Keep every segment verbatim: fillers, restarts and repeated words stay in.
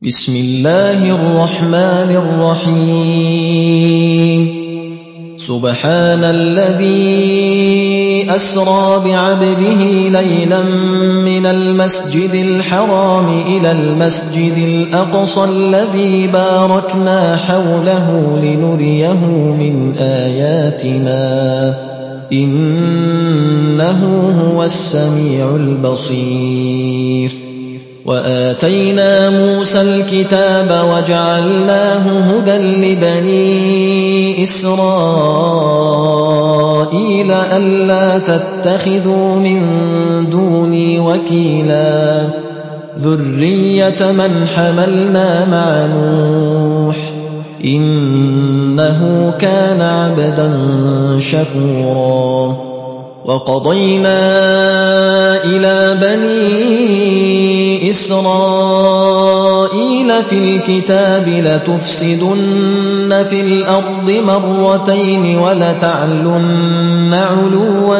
بسم الله الرحمن الرحيم سبحان الذي أسرى بعبده ليلا من المسجد الحرام إلى المسجد الأقصى الذي باركنا حوله لنريه من آياتنا إنه هو السميع البصير وآتينا موسى الكتاب وجعلناه هدى لبني إسرائيل ألا تتخذوا من دوني وكيلا ذرية من حملنا مع نوح إنه كان عبدا شكورا وقضينا إلى بني إسرائيل في الكتاب لتفسدن في الأرض مرتين ولتعلن علوا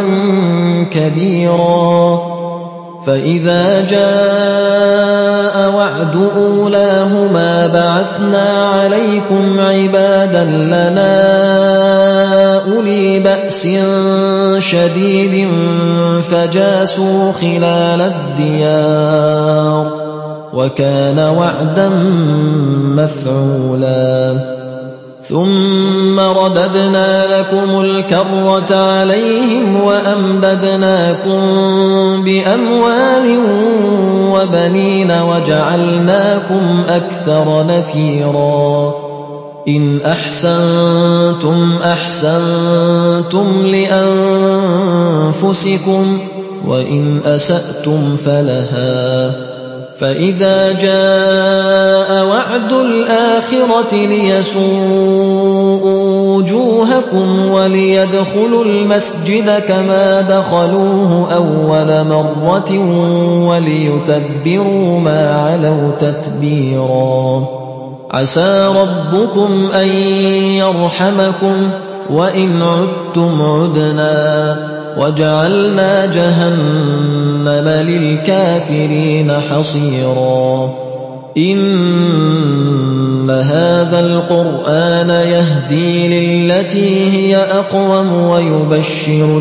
كبيرا فإذا جاء وعد أولاهما بعثنا عليكم عبادا لنا أولي بأس شديد فجاسوا خلال الديار وكان وعدا مفعولا ثم رددنا لكم الكرة عليهم وأمددناكم بأموال وبنين وجعلناكم أكثر نفيرا إن أحسنتم أحسنتم لأنفسكم وإن أسأتم فلها فإذا جاء وعد الآخرة ليسوءوا وجوهكم وليدخلوا المسجد كما دخلوه أول مرة وليتبروا ما علوا تتبيرا عسى ربكم أن يرحمكم وإن عدتم عدنا وجعلنا جهنم للكافرين حصيرا إن هذا القرآن يهدي للتي هي أقوم ويبشر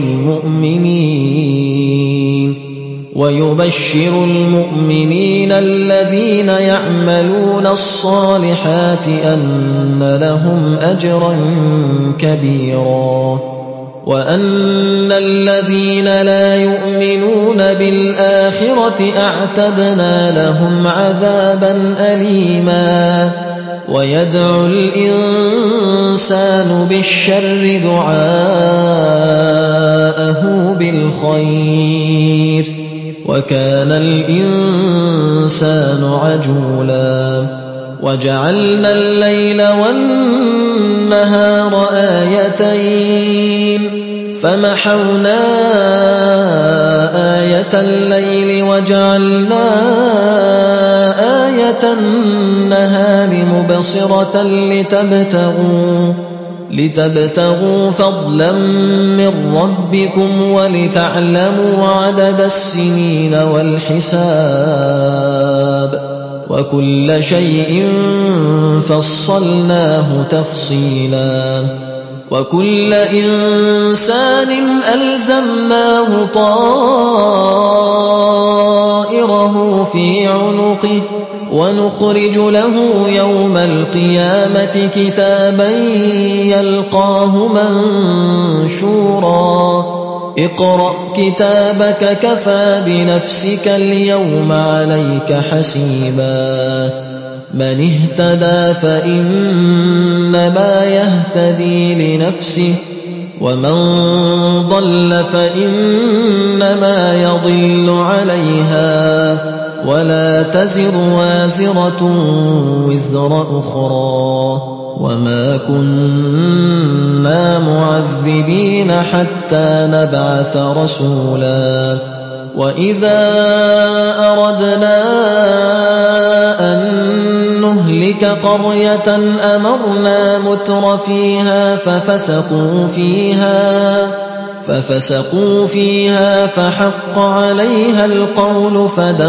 المؤمنين ويبشر المؤمنين الذين يعملون الصالحات أن لهم أجرا كبيرا وأن الذين لا يؤمنون بالآخرة أعتدنا لهم عذابا أليما ويدعو الإنسان بالشر دعاءه بالخير وكان الإنسان عجولا وجعلنا الليل والنهار آيتين فمحونا آية الليل وجعلنا آية النهار مبصرة لتبتغوا لتبتغوا فضلا من ربكم ولتعلموا عدد السنين والحساب وكل شيء فصلناه تفصيلا وكل إنسان ألزمناه طائره في عنقه ونخرج له يوم القيامة كتابا يلقاه منشورا اقرأ كتابك كفى بنفسك اليوم عليك حسيبا من اهتدى فإنما يهتدي لنفسه ومن ضل فإنما يضل عليها ولا تزر وازرة وزر أخرى وما كنا معذبين حتى نبعث رسولا وإذا أردنا أن نهلك قرية أمرنا متر فيها ففسقوا فيها ففسقوا فيها فحق عليها القول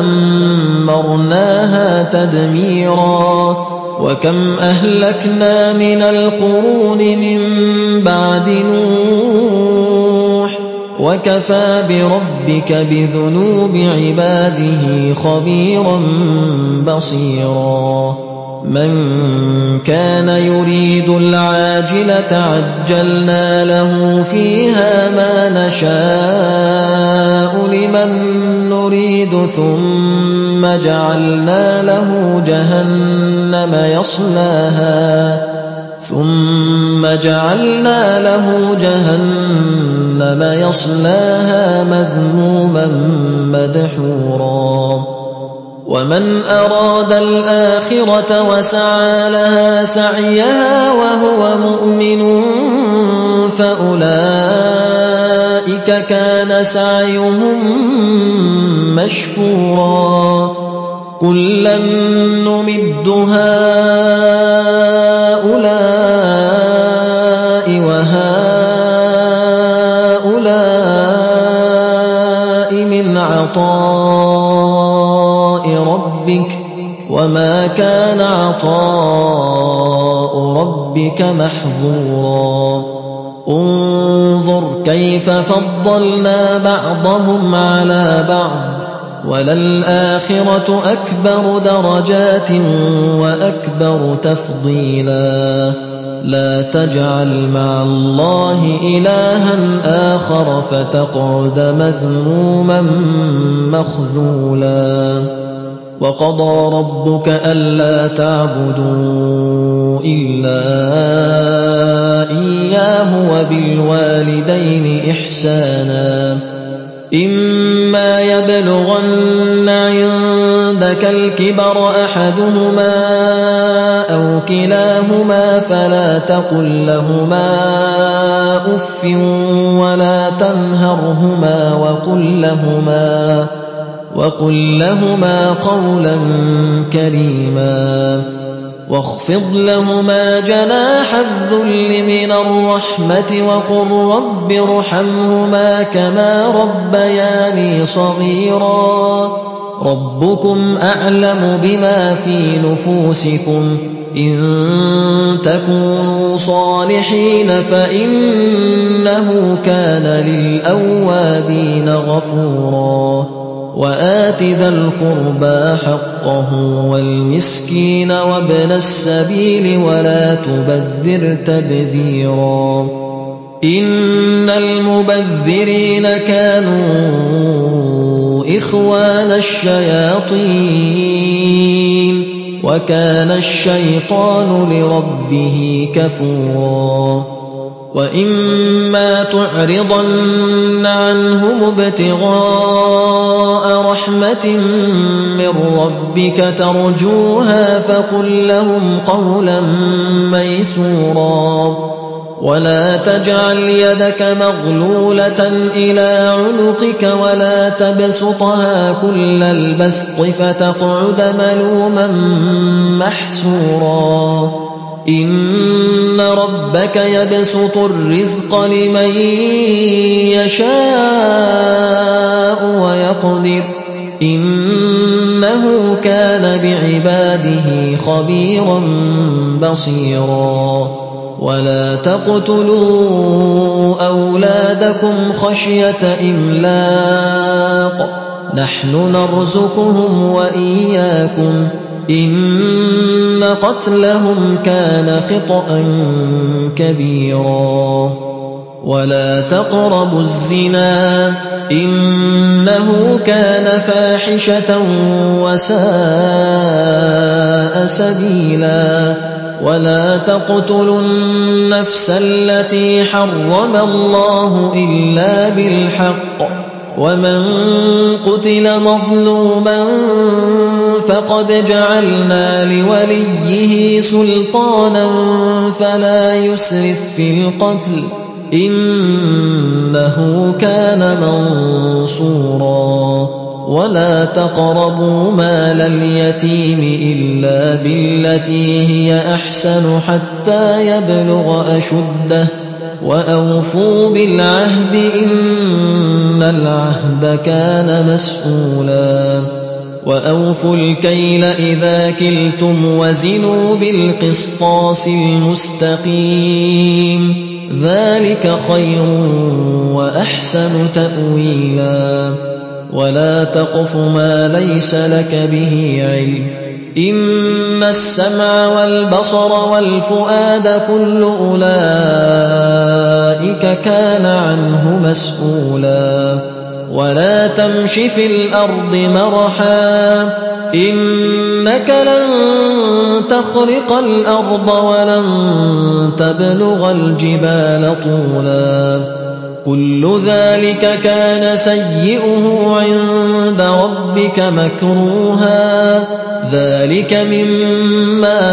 فدمرناها تدميرا وكم أهلكنا من القرون من بعد نوح وكفى بربك بذنوب عباده خبيرا بصيرا من كان يريد العاجلة عجلنا له فيها ما نشاء لمن نريد ثم جعلنا له جهنم يصلاها ثم جعلنا له جهنم يصلاها مذموما مدحورا ومن أراد الآخرة وسعى لها سعيها وهو مؤمن فأولئك كان سعيهم مشكورا كلا نمد هؤلاء وهؤلاء من عطاء ربك وما كان عطاء ربك محظورا انظر كيف فضلنا بعضهم على بعض وللآخرة أكبر درجات وأكبر تفضيلا لا تجعل مع الله إلها آخر فتقعد مذموما مخذولا وقضى ربك ألا تعبدوا إلا إياه وبالوالدين إحسانا إما يبلغن عندك الكبر أحدهما أو كلاهما فلا تقل لهما أف ولا تنهرهما وقل لهما وقل لهما قولا كريما واخفض لهما جناح الذل من الرحمة وقل رب ارحمهما كما ربياني صغيرا ربكم أعلم بما في نفوسكم إن تكونوا صالحين فإنه كان للأوابين غفورا وآت ذا القربى حقه والمسكين وابن السبيل ولا تبذر تبذيرا إن المبذرين كانوا إخوان الشياطين وكان الشيطان لربه كفورا وإما تعرضن عنهم ابتغاء رحمة من ربك ترجوها فقل لهم قولا ميسورا ولا تجعل يدك مغلولة إلى عنقك ولا تبسطها كل البسط فتقعد ملوما محسورا إن ربك يبسط الرزق لمن يشاء ويقدر إنه كان بعباده خبيرا بصيرا ولا تقتلوا أولادكم خشية إملاق نحن نرزقهم وإياكم إن قتلهم كان خطأ كبيرا ولا تقربوا الزنا إنه كان فاحشة وساء سبيلا ولا تقتلوا النفس التي حرم الله إلا بالحق ومن قتل مظلوما فقد جعلنا لوليه سلطانا فلا يسرف في القتل إنه كان منصورا ولا تقربوا مال اليتيم إلا بالتي هي أحسن حتى يبلغ أشده وَأَوْفُوا بِالْعَهْدِ إِنَّ الْعَهْدَ كَانَ مَسْئُولًا وَأَوْفُوا الْكَيْلَ إِذَا كِلْتُمْ وَزِنُوا بِالْقِسْطَاسِ الْمُسْتَقِيمِ ذَلِكَ خَيْرٌ وَأَحْسَنُ تَأْوِيلًا وَلَا تَقْفُ مَا لَيْسَ لَكَ بِهِ عِلْمٌ إِنَّ السَّمْعَ وَالْبَصَرَ وَالْفُؤَادَ كُلُّ أُولَئِكَ كَانَ عَنْهُ مَسْئُولًا وَلَا تَمْشِ فِي الْأَرْضِ مَرَحًا ۖ إِنَّكَ لَن تَخْرِقَ الْأَرْضَ وَلَن تَبْلُغَ الْجِبَالَ طُولًا كُلُّ ذَلِكَ كَانَ سَيِّئُهُ عِندَ رَبِّكَ مَكْرُوهًا ۗ ذَلِكَ مِمَّا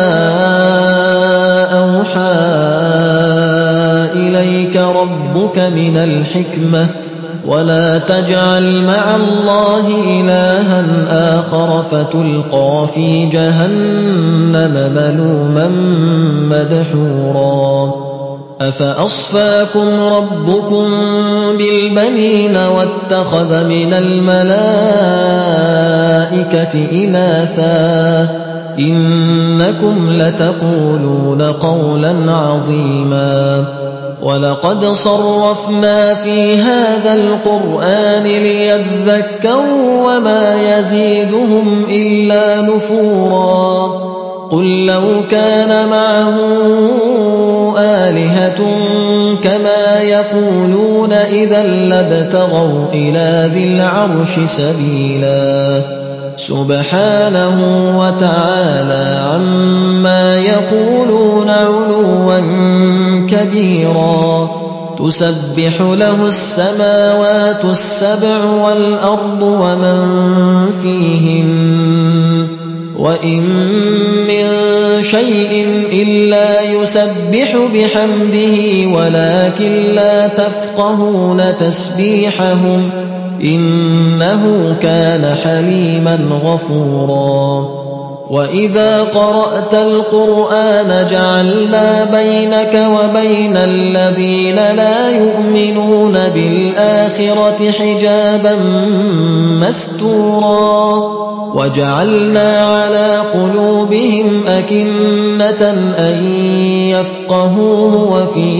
أَوْحَىٰ إِلَيْكَ رَبُّكَ مِنَ الْحِكْمَةِ ۗ وَلَا تَجْعَلْ مَعَ اللَّهِ إِلَٰهًا آخَرَ فَتُلْقَىٰ فِي جَهَنَّمَ مَلُومًا مَّدْحُورًا أَفَأَصْفَاكُمْ رَبُّكُم بِالْبَنِينَ وَاتَّخَذَ مِنَ الْمَلَائِكَةِ إِنَاثًا ۚ إِنَّكُمْ لَتَقُولُونَ قَوْلًا عَظِيمًا وَلَقَدْ صَرَّفْنَا فِي هَٰذَا الْقُرْآنِ لِيَذَّكَّرُوا وَمَا يَزِيدُهُمْ إِلَّا نُفُورًا قُل لَّوْ كَانَ مَعَهُ آلِهَةٌ كَمَا يَقُولُونَ إِذًا لَّابْتَغَوْا إِلَىٰ ذِي الْعَرْشِ سَبِيلًا سُبْحَانَهُ وَتَعَالَىٰ عَمَّا يَقُولُونَ عُلُوًّا كَبِيرًا تُسَبِّحُ لَهُ السَّمَاوَاتُ السَّبْعُ وَالْأَرْضُ وَمَن فِيهِنَّ وَإِن مِّن شَيْءٍ إِلَّا يُسَبِّحُ بِحَمْدِهِ وَلَٰكِن لَّا تَفْقَهُونَ تَسْبِيحَهُمْ ۗ إِنَّهُ كَانَ حَلِيمًا غَفُورًا وَإِذَا قَرَأْتَ الْقُرْآنَ جَعَلْنَا بَيْنَكَ وَبَيْنَ الَّذِينَ لَا يُؤْمِنُونَ بِالْآخِرَةِ حِجَابًا مَّسْتُورًا وَجَعَلْنَا عَلَىٰ قُلُوبِهِمْ أَكِنَّةً أَن يَفْقَهُوهُ وَفِي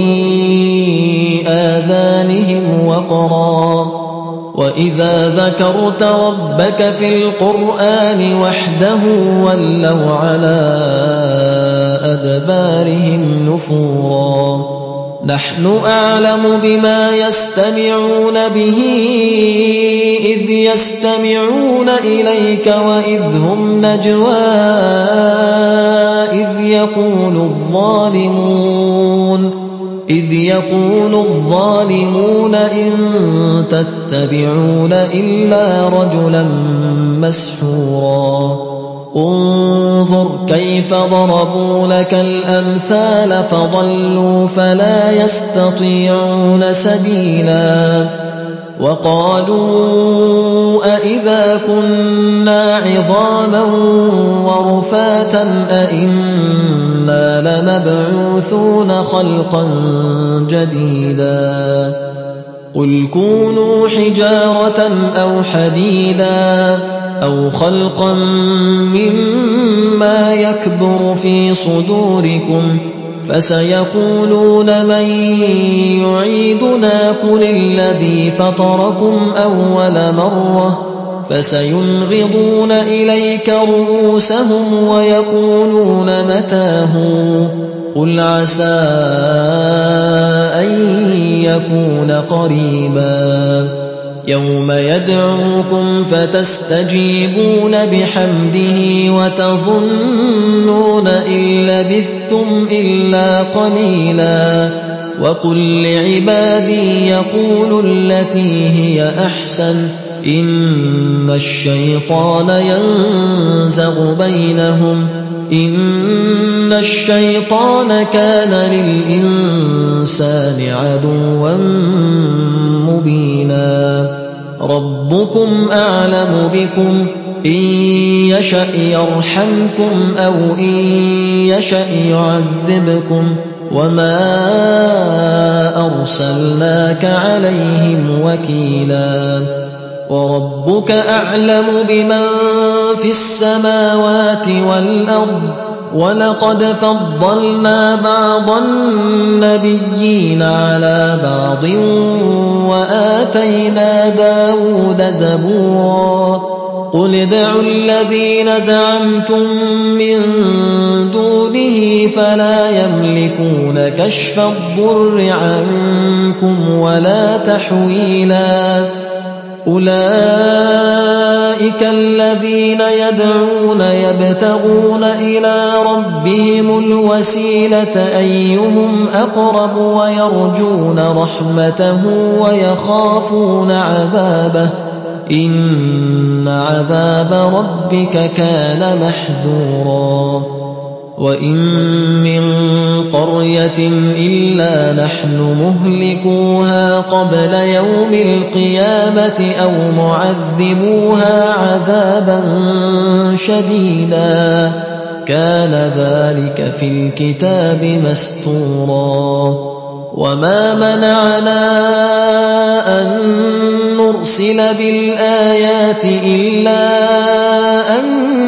آذَانِهِمْ وَقْرًا ۚ وَإِذَا ذَكَرْتَ رَبَّكَ فِي الْقُرْآنِ وَحْدَهُ وَلَّوْا عَلَىٰ أَدْبَارِهِمْ نُفُورًا نَّحْنُ أَعْلَمُ بِمَا يَسْتَمِعُونَ بِهِ إِذْ يَسْتَمِعُونَ إِلَيْكَ وَإِذْ هُمْ نَجْوَىٰ إِذْ يَقُولُ الظَّالِمُونَ إِذْ يَقُولُ الظَّالِمُونَ إِن تَتَّبِعُونَ إِلَّا رَجُلًا مَّسْحُورًا انظُرْ كَيْفَ ضَرَبُوا لَكَ الْأَمْثَالَ فَضَلُّوا فَلَا يَسْتَطِيعُونَ سَبِيلًا وَقَالُوا أَإِذَا كُنَّا عِظَامًا وَرُفَاتًا أَإِنَّا لَمَبْعُوثُونَ خَلْقًا جَدِيدًا قُلْ كُونُوا حِجَارَةً أَوْ حَدِيدًا أَوْ خَلْقًا مِّمَّا يَكْبُرُ فِي صُدُورِكُمْ فَسَيَقُولُونَ مَن يُعِيدُنَا قُلِ الَّذِي فَطَرَكُمْ أَوَّلَ مَرَّةٍ فَسَيُنْغِضُونَ إِلَيْكَ رُءُوسَهُمْ وَيَقُولُونَ مَتَىٰ هُوَ قُلْ عَسَىٰ أَن يَكُونَ قَرِيبًا يَوْمَ يَدْعُوكُمْ فَتَسْتَجِيبُونَ بِحَمْدِهِ وَتَظُنُّونَ إِن لَّبِثْتُمْ إِلَّا قَلِيلًا وَقُل لِّعِبَادِي يَقُولُوا الَّتِي هِيَ أَحْسَنُ إِنَّ الشَّيْطَانَ يَنزَغُ بَيْنَهُمْ إِنَّ الشَّيْطَانَ كَانَ لِلْإِنسَانِ عَدُوًّا مُّبِينًا رَبُّكُمْ أَعْلَمُ بِكُمْ إِن يَشَأْ يَرْحَمْكُمْ أَوْ إِن يَشَأْ يُعَذِّبْكُمْ وما أرسلناك عليهم وكيلا وربك أعلم بمن في السماوات والأرض ولقد فضلنا بعض النبيين على بعض وآتينا داود زبورا قل ادعوا الذين زعمتم من دونه فلا يملكون كشف الضر عنكم ولا تحويلا أولئك الذين يدعون يبتغون إلى ربهم الوسيلة أيهم أقرب ويرجون رحمته ويخافون عذابه إن عذاب ربك كان محذورا وإن من قرية إلا نحن مهلكوها قبل يوم القيامة أو معذبوها عذابا شديدا كان ذلك في الكتاب مسطورا وما منعنا أن نرسل بالآيات إلا أن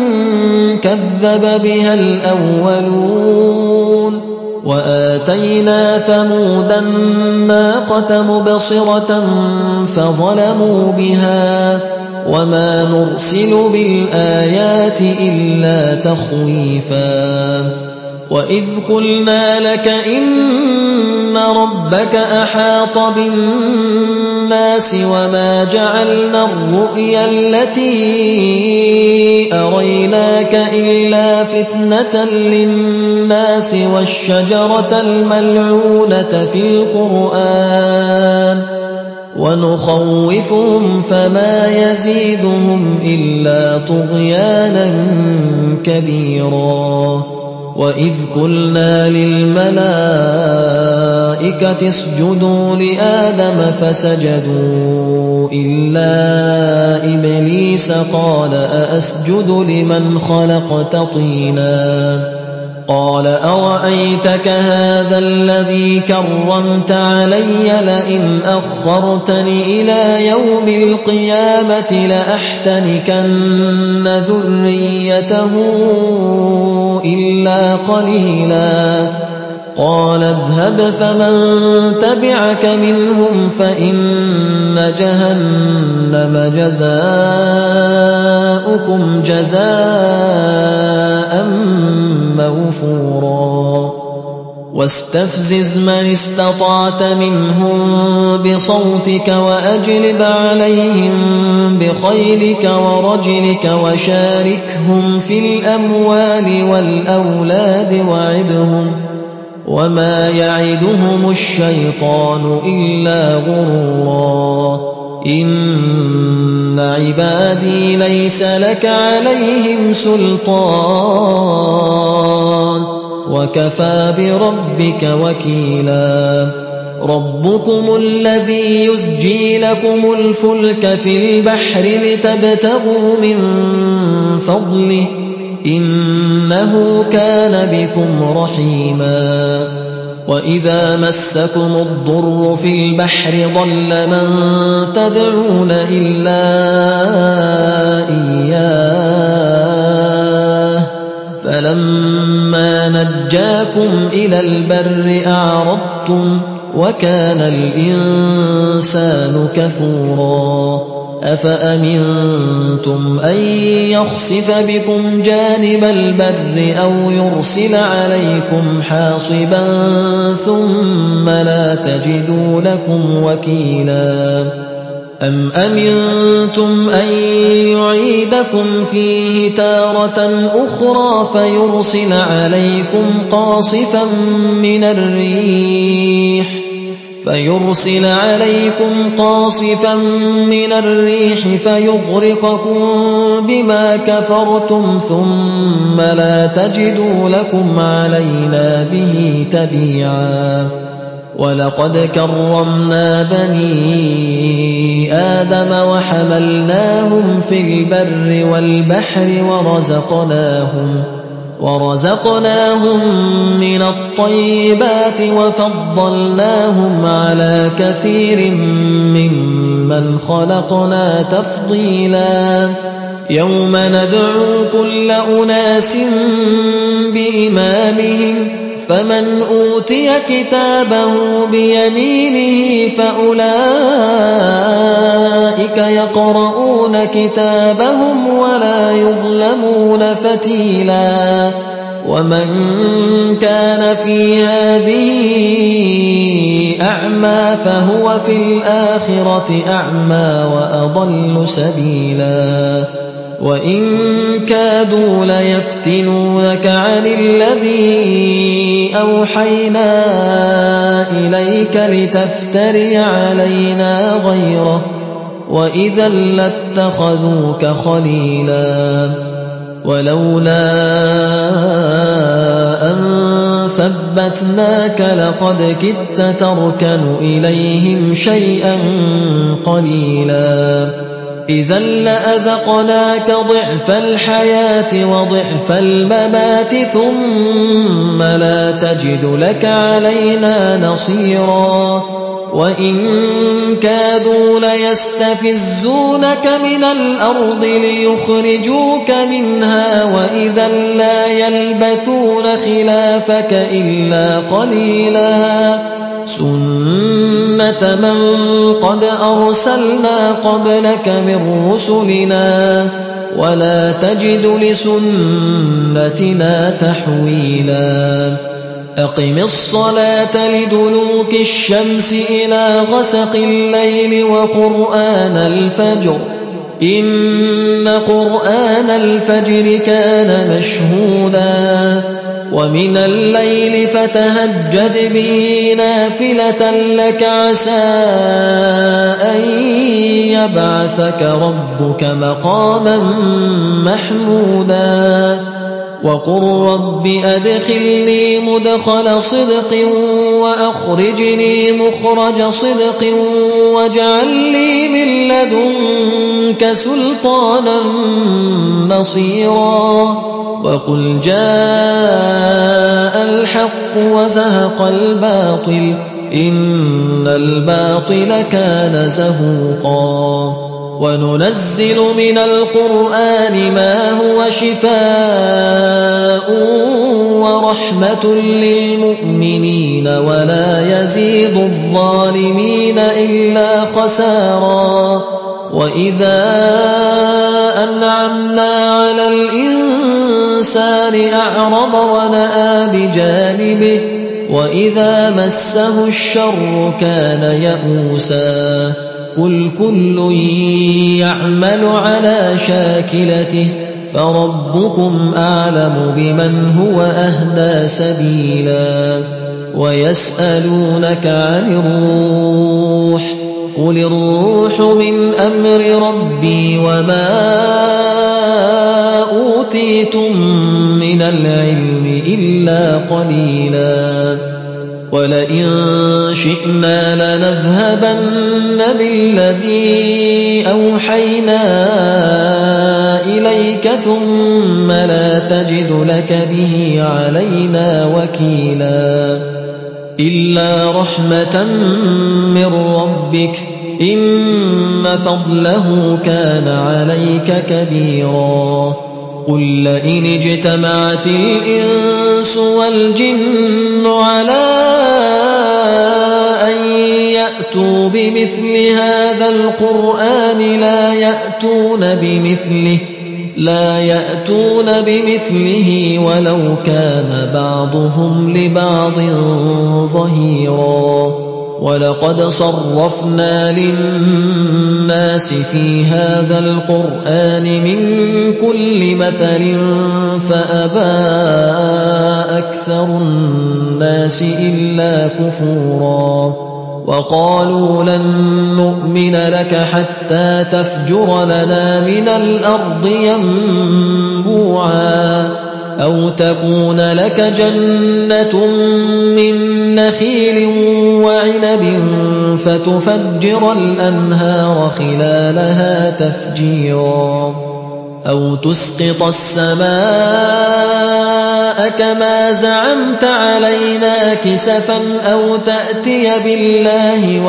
كذب بها الأولون وآتينا ثمود الناقة مبصرة فظلموا بها وما نرسل بالآيات إلا تخويفا وإذ قلنا لك إن ربك أحاط بالناس وما جعلنا الرؤيا التي أريناك إلا فتنة للناس والشجرة الملعونة في القرآن ونخوفهم فما يزيدهم إلا طغيانا كبيرا وإذ قلنا للملائكة اسجدوا لآدم فسجدوا إلا إبليس قال أأسجد لمن خلقت طينا قال أرأيتك هذا الذي كرمت علي لئن أخرتني إلى يوم القيامة لأحتنكن ذريته إلا قليلا قال اذهب فمن تبعك منهم فإن جهنم جزاؤكم جزاء موفورا واستفزز من استطعت منهم بصوتك وأجلب عليهم بخيلك ورجلك وشاركهم في الأموال والأولاد وعدهم وما يعدهم الشيطان إلا غرورا إن عبادي ليس لك عليهم سلطان وكفى بربك وكيلا ربكم الذي يزجي لكم الفلك في البحر لتبتغوا من فضله إنه كان بكم رحيما وإذا مسكم الضر في البحر ضل من تدعون إلا إياه فلما نجاكم إلى البر أعرضتم وكان الإنسان كفورا أفأمنتم أن يخسف بكم جانب البر أو يرسل عليكم حاصبا ثم لا تجدوا لكم وكيلا أم أمنتم أن يعيدكم فيه تارة أخرى فيرسل عليكم قاصفا من الريح فيرسل عليكم قاصفا من الريح فيغرقكم بما كفرتم ثم لا تجدوا لكم علينا به تبيعا ولقد كرمنا بني آدم وحملناهم في البر والبحر ورزقناهم ورزقناهم من الطيبات وفضلناهم على كثير ممن خلقنا تفضيلا يوم ندعو كل أناس بإمامهم فمن أوتي كتابه بيمينه فأولئك يقرؤون كتابهم ولا يظلمون فتيلا ومن كان في هذه أعمى فهو في الآخرة أعمى وأضل سبيلا وإن كادوا ليفتنونك عن الذي أوحينا إليك لتفتري علينا غيره وإذا لاتخذوك خليلا ولولا أن ثبتناك لقد كدت تركن إليهم شيئا قليلا إذا لأذقناك ضعف الحياة وضعف الممات ثم لا تجد لك علينا نصيرا وإن كادوا ليستفزونك من الأرض ليخرجوك منها وإذا لا يلبثون خلافك إلا قليلا سنة من قد أرسلنا قبلك من رسلنا ولا تجد لسنتنا تحويلا أقم الصلاة لدلوك الشمس إلى غسق الليل وقرآن الفجر إن قرآن الفجر كان مشهودا ومن الليل فتهجد به نافلة لك عسى أن يبعثك ربك مقاما محمودا وقل رب أدخلني مدخل صدق وأخرجني مخرج صدق واجعل لي من لدنك سلطانا نصيرا وقل جاء الحق وزهق الباطل إن الباطل كان زهوقا وننزل من القرآن ما هو شفاء ورحمة للمؤمنين ولا يزيد الظالمين إلا خسارا وإذا أنعمنا على الإنسان أعرض ونأى بجانبه وإذا مسه الشر كان يئوسا قل كل يعمل على شاكلته فربكم أعلم بمن هو أهدى سبيلا ويسألونك عن الروح قل الروح من أمر ربي وما أوتيتم من العلم إلا قليلا ولئن شئنا لنذهبن بالذي أوحينا إليك ثم لا تجد لك به علينا وكيلا إلا رحمة من ربك إن فضله كان عليك كبيرا قل لئن اجتمعت الإنس والجن على أن يأتوا بمثل هذا القرآن لا يأتون بمثله لا يأتون بمثله ولو كان بعضهم لبعض ظهيرا ولقد صرفنا للناس في هذا القرآن من كل مثل فأبى أكثر الناس إلا كفورا وقالوا لن نؤمن لك حتى تفجر لنا من الأرض ينبوعا أو تكون لك جنة من نخيل وعنب فتفجر الأنهار خلالها تفجيرا أَوْ تُسْقِطَ السَّمَاءَ كَمَا زَعَمْتَ عَلَيْنَا كِسَفًا أَوْ تَأْتِيَ بِاللَّهِ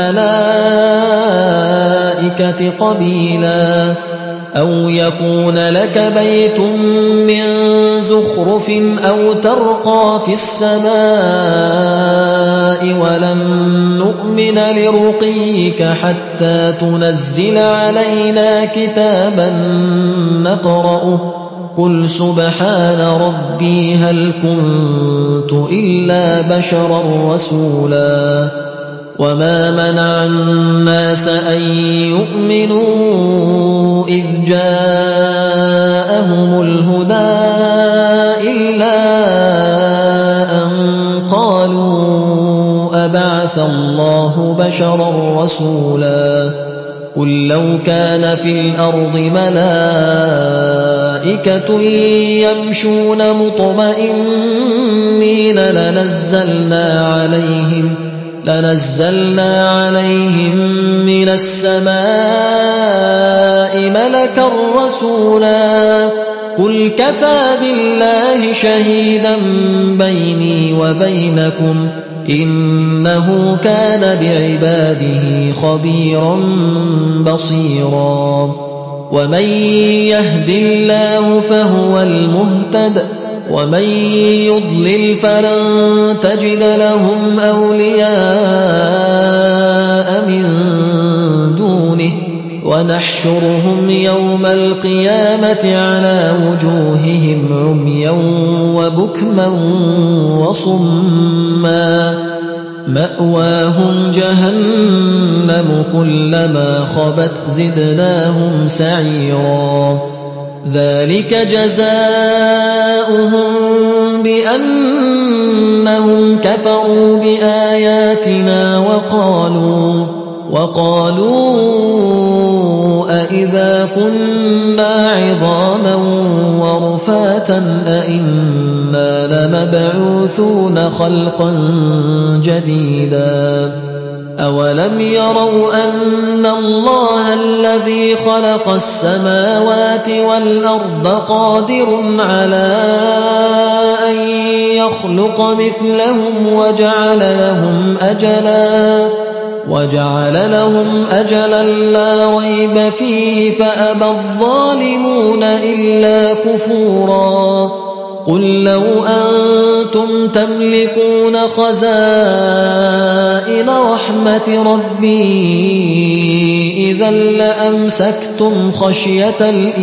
وَالْمَلَائِكَةِ قَبِيلًا أَوْ يَكُونَ لَكَ بَيْتٌ مِّن زُخْرُفٍ أَوْ تَرْقَىٰ فِي السَّمَاءِ وَلَن نُّؤْمِنَ لِرُقِيِّكَ حَتَّىٰ تُنَزِّلَ عَلَيْنَا كِتَابًا نَّقْرَؤُهُ ۗ قُلْ سُبْحَانَ رَبِّي هَلْ كُنتُ إِلَّا بَشَرًا رَّسُولًا وَمَا مَنَعَ النَّاسَ أَن يُؤْمِنُوا إِذْ جَاءَهُمُ الْهُدَىٰ إِلَّا أَن قَالُوا أَبَعَثَ اللَّهُ بَشَرًا رَّسُولًا قُل لَّوْ كَانَ فِي الْأَرْضِ مَلَائِكَةٌ يَمْشُونَ مُطْمَئِنِّينَ لَنَزَّلْنَا عَلَيْهِم لنزلنا عليهم مِّنَ السَّمَاءِ مَلَكًا رَّسُولًا قُلْ كَفَىٰ بِاللَّهِ شَهِيدًا بَيْنِي وَبَيْنَكُمْ إِنَّهُ كَانَ بِعِبَادِهِ خَبِيرًا بَصِيرًا وَمَن يَهْدِ اللَّهُ فَهُوَ الْمُهْتَدِ وَمَن يُضْلِلْ فَلَن تَجِدَ لَهُمْ أَوْلِيَاءَ مِن دُونِهِ وَنَحْشُرُهُمْ يَوْمَ الْقِيَامَةِ عَلَىٰ وُجُوهِهِمْ عُمْيًا وَبُكْمًا وَصُمًّا مَّأْوَاهُمْ جَهَنَّمُ كُلَّمَا خَبَتْ زِدْنَاهُمْ سَعِيرًا ذَلِكَ جَزَاؤُهُم بِأَنَّهُمْ كَفَرُوا بِآيَاتِنَا وَقَالُوا وَقَالُوا أَإِذَا كُنَّا عِظَامًا وَرُفَاتًا أَإِنَّا لَمَبْعُوثُونَ خَلْقًا جَدِيدًا أَوَلَمْ يَرَوْا أَنَّ اللَّهَ الَّذِي خَلَقَ السَّمَاوَاتِ وَالْأَرْضَ قَادِرٌ عَلَىٰ أَن يَخْلُقَ مِثْلَهُمْ وَجَعَلَ لَهُمْ أَجَلًا وَجَعَلَ لَهُمْ أَجَلًا لَّا رَيْبَ فِيهِ فَأَبَى الظَّالِمُونَ إِلَّا كُفُورًا قُل لَّوْ أَنتُمْ تَمْلِكُونَ خَزَائِنَ رَحْمَةِ رَبِّي إِذًا لَّأَمْسَكْتُمْ خَشْيَةَ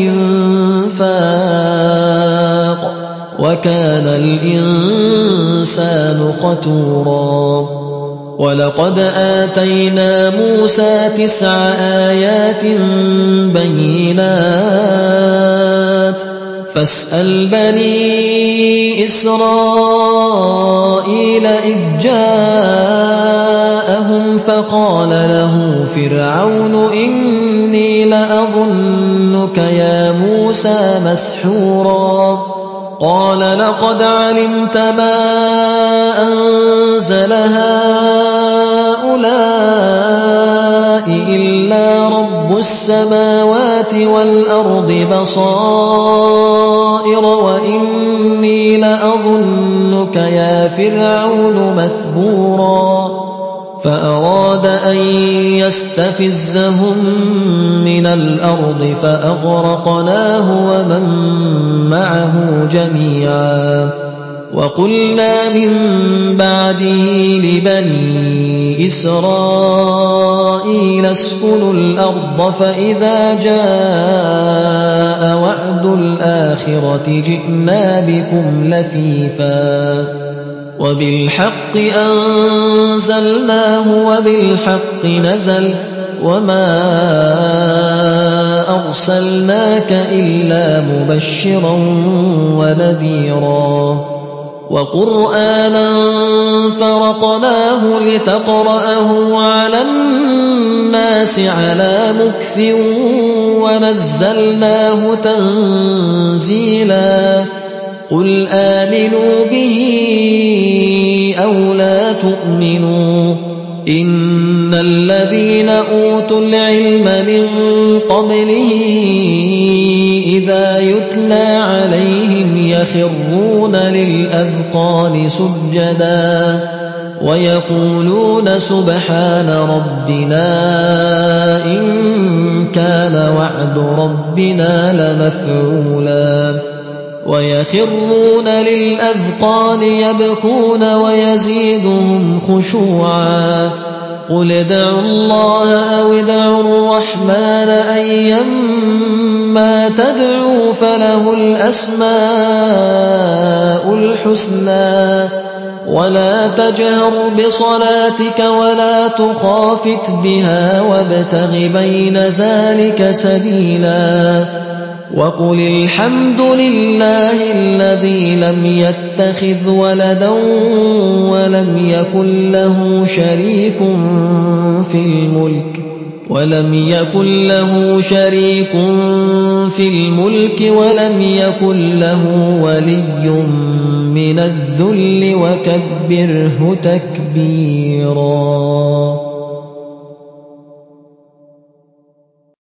الْإِنفَاقِ وَكَانَ الْإِنسَانُ قَتُورًا وَلَقَدْ آتَيْنَا مُوسَىٰ تِسْعَ آيَاتٍ بَيِّنَاتٍ فَاسْأَلْ بَنِي إِسْرَائِيلَ إِذْ جَاءَهُمْ فَقَالَ لَهُ فِرْعَوْنُ إِنِّي لَأَظُنُّكَ يَا مُوسَىٰ مَسْحُورًا قَالَ لَقَدْ عَلِمْتَ مَا أَنزَلَ هَٰؤُلَاءِ إِلَّا رَبُّ السَّمَاوَاتِ وَالْأَرْضِ بَصَائِرَ وَإِنِّي لَأَظُنُّكَ يَا فِرْعَوْنُ مَثْبُورًا فَأَرَادَ أَن يَسْتَفِزَّهُم مِّنَ الْأَرْضِ فَأَغْرَقْنَاهُ وَمَن مَّعَهُ جَمِيعًا وَقُلْنَا مِن بَعْدِهِ لِبَنِي إِسْرَائِيلَ اسْكُنُوا الْأَرْضَ فَإِذَا جَاءَ وَعْدُ الْآخِرَةِ جِئْنَا بِكُمْ لَفِيفًا وَبِالْحَقِّ أَنزَلْنَاهُ وَبِالْحَقِّ نَزَلَ وَمَا أَرْسَلْنَاكَ إِلَّا مُبَشِّرًا وَنَذِيرًا وَقُرْآنًا فَرَقْنَاهُ لِتَقْرَأَهُ عَلَى النَّاسِ عَلَىٰ مُكْثٍ وَنَزَّلْنَاهُ تَنزِيلًا قُلْ آمِنُوا بِهِ أَوْ لَا تُؤْمِنُوا إِنَّ الَّذِينَ أُوتُوا الْعِلْمَ مِن قَبْلِهِ إِذَا يتلى عليهم يخرون للأذقان سجدا ويقولون سبحان ربنا إن كان وعد ربنا لمفعولا ويخرون للأذقان يبكون ويزيدهم خشوعا قل ادعوا الله أو ادعوا الرحمن أيما تدعوا فله الأسماء الحسنى ولا تجهر بصلاتك ولا تخافت بها وابتغ بين ذلك سبيلا وقل الحمد لله الذي لم يتخذ ولدا ولم يكن له شريك في الملك ولم يكن له شريك في الملك ولم يكن له ولي من الذل وكبره تكبيرا.